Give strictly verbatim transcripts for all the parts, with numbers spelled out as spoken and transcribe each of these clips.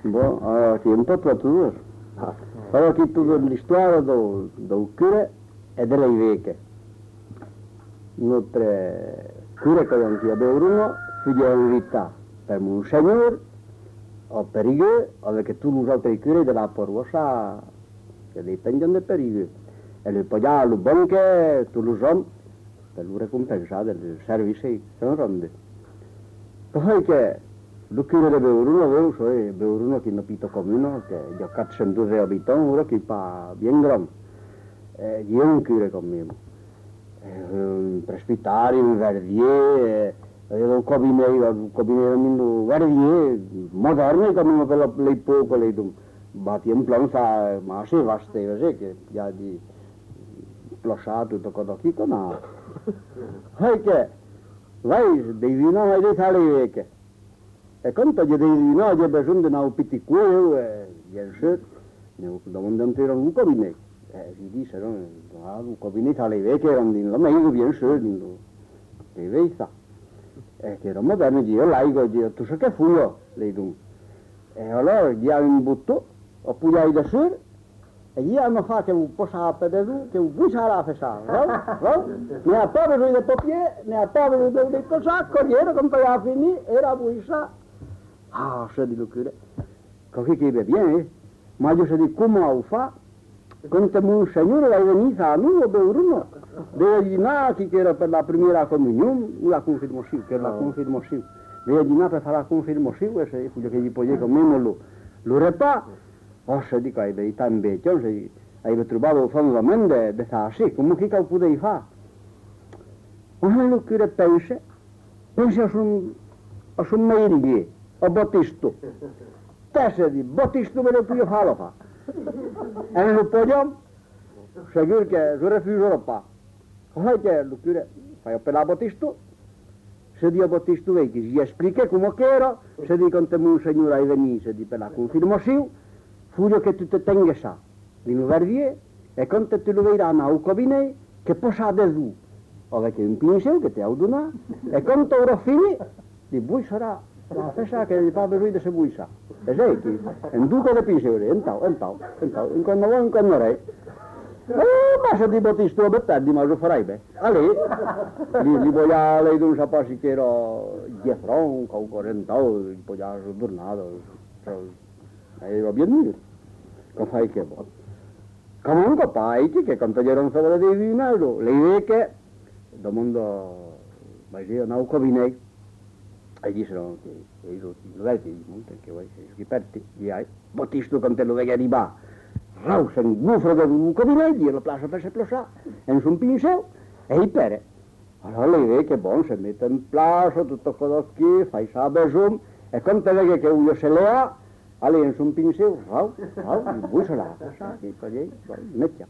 Bon, aquí un po' tu. Allora che tutta l'storia do do cure e delle iveke. Notre cure che non ti abbiamo uno, fidélità per un signor o per io, avec tous les autres cure della paroisse, che dipendono del periodo. E le pagare le banche, tutti i giorni, per lo ricompensare del servizio che sono rende. Poi che lo cure di Beuruno, voi sai, Beuruno che è un piccolo comune, che ha quattrocento abitanti, ora che fa ben grande. E io un cure come me. Un presbitario, un verdier, un cabinet, un cabinet un verdier, moderno come per l'epoca, le batti in plan fa, ma se vaste, sai che già di plasciato tutto quello che con poi che vai devi no hai dei tale che e quando gli devi no gli bisogno di un piccolo e gli è ne da un intero un cabinet e si dice no un cabinet tale che erano in la meglio bien sûr in lo deve sta e che era moderno io laico io tu sai che fu io lei tu e allora gli ha un butto oppure hai da sûr e gli hanno fatto un po' sapere tu che un buca la faceva no? Ne ha pas besoin de papier ne ha pas besoin de cosa corriere come poi finì era buca ah se di lucure così che va bene ma io se di come ho fa quando un signore va venuto a noi Beuruno deve dire che era per la prima comunione la confermazione che era la confermazione deve dire per fare la confermazione e se fu che gli poi come lo lo repa o se dico ai dei tempi che hai trovato fondamentalmente di fare sì come che potevi fare ma lo che pensa pensa su a su meglio a Battisto testa di Battisto me lo puoi fare fa e non possiamo seguire che lo refuserò pas poi che lo che fai per la Battisto se Dio Battisto vedi che gli esplica come che era se di con te un signore hai venuto di per la confermazione Fuglio che tu te tenga sa, di un verdier, e quando te lo vedranno a cabinet, che possa da tu, avec un pincel che ti ha donato, e quando ora fini, di voi sarà la festa che gli fa bisogno di se voi sa. E sai che, un duco di pincel, un tau, un tau, un tau, in quando vuoi, in quando rei. Oh, ma se ti botti sto bettati, ma lo farai bene. Allora, li, li voglio lei non sapessi che era dietro, un quarantau, li voglio tornato, e va bene, come fai che vuoi? Comunque poi che quando gli erano sopra dei vino, le vecchie, da mondo, ma io non ho cabinet, e dicevano che io non è che che vuoi, che per te, gli hai, Battisto quando te lo vedi arrivare, rausa un gufro da un cabinet, io lo placio per se plosà, e non sono pincel, e i pere. Allora le vecchie, buon, si mette in placio, tutto quello che fai sa besum, e quando te vedi che uno se le ha, allora in un pincel, rau, rau, il buco là, che poi mettiamo.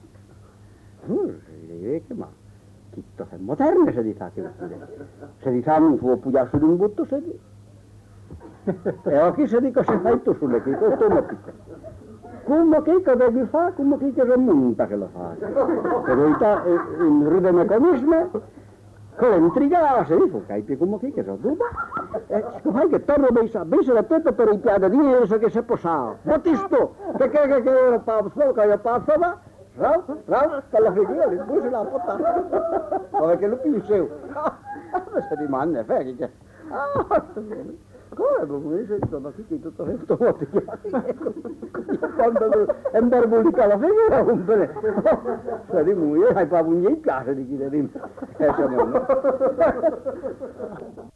Ma che è moderno se di fa che se di fa non può pugliare su un butto se di. E qui se dico se fai tu sulle che automatica. Come che cosa devi fare, come che cosa monta che lo fa. Per verità il rude meccanismo con l'intriga se dico che hai come che cosa duba. E fai che torno ben sa, ben se la testa per il piano di eso che se possa. Battisto, che che che che pa solo che passa va. Rau, rau, che la figura di buco la porta. Come che lo pincel. Se rimane fai che ah, come come se sono qui tutto automatico. Quando è barbulica la figura un bene. Se di muoio hai pa un in casa di chi di. Eh,